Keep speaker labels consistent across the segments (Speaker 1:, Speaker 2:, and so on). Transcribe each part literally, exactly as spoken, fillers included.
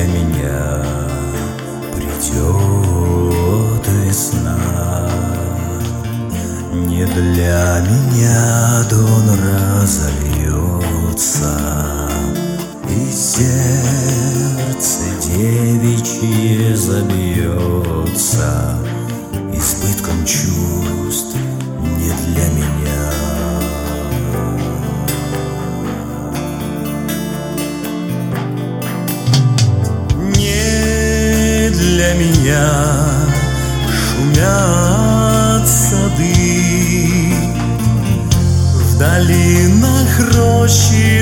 Speaker 1: меня придет весна, не для меня дон разольется, и сердце девичье забьется избытком чувств не для меня. Не для меня шумят сады, в долинах рощи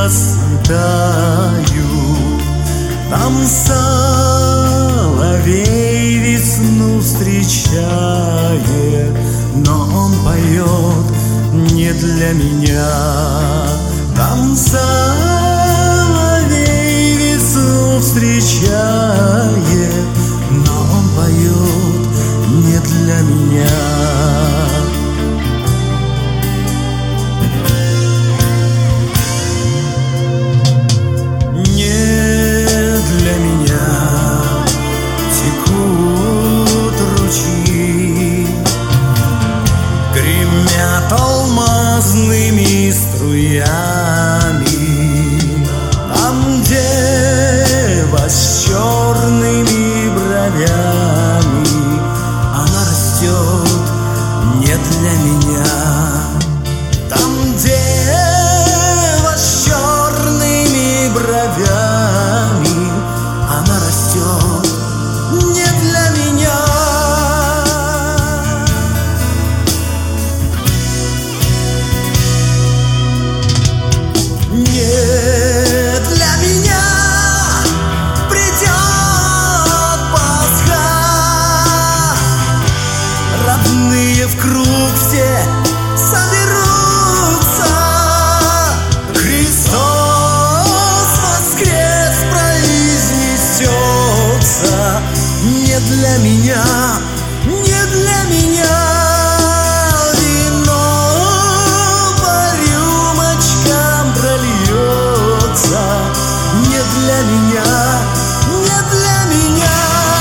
Speaker 1: расцветают, там соловей весну встречает, но он поет не для меня. Там соловей весну встречает, но он поет не для меня. Алмазными струями, там дева с черными бровями, она растет не для меня. Там дева с черными бровями, она растет не для меня. В круг все соберутся, Христос воскрес произнесется не для меня, не для меня. Вино по рюмочкам прольется не для меня, не для меня.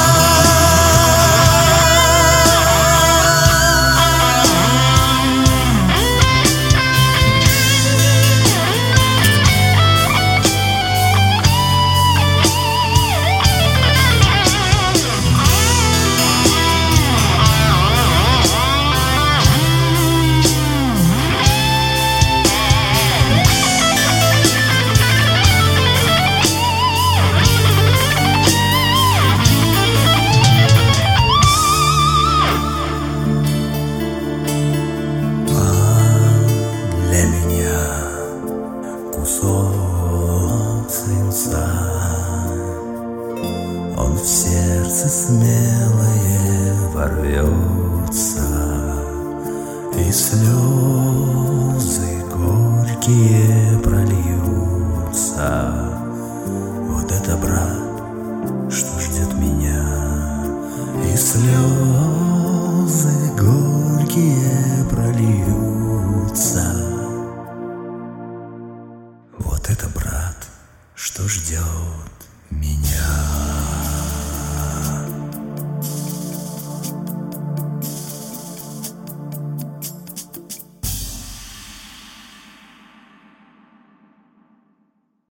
Speaker 1: Кусок свинца, он в сердце смелое ворвется, и слезы горькие прольются. Вот это, брат, что ждет меня, и слезы горькие прольются. Вот это, брат, что ждет меня.